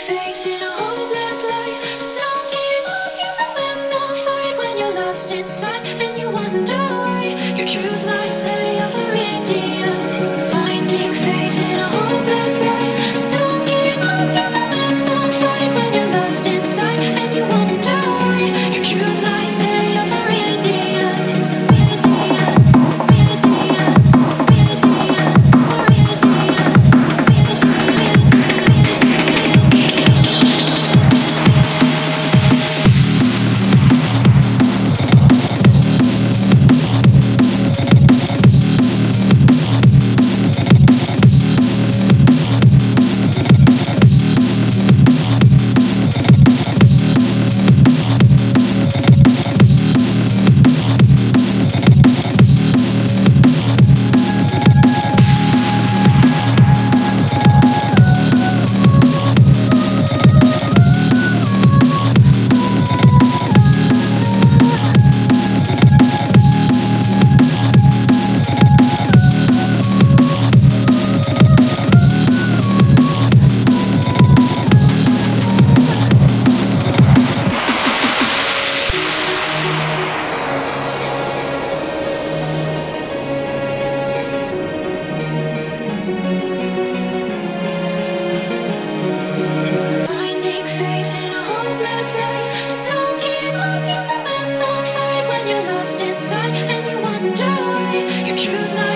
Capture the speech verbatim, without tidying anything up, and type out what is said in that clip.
faith in a hopeless life. Just don't give up. You will win the fight when you're lost inside and you wonder why. Your truth lies there, you're Viridian. Finding faith in a hopeless life. Just don't give up. You will win the fight when you're lost inside and you wonder why. Your truth lies there, you're Viridian. Viridian, Viridian, Viridian, Viridian, finding faith in a hopeless life. Just don't give up. You will win the fight when you're lost inside and you wonder why. Your truth lies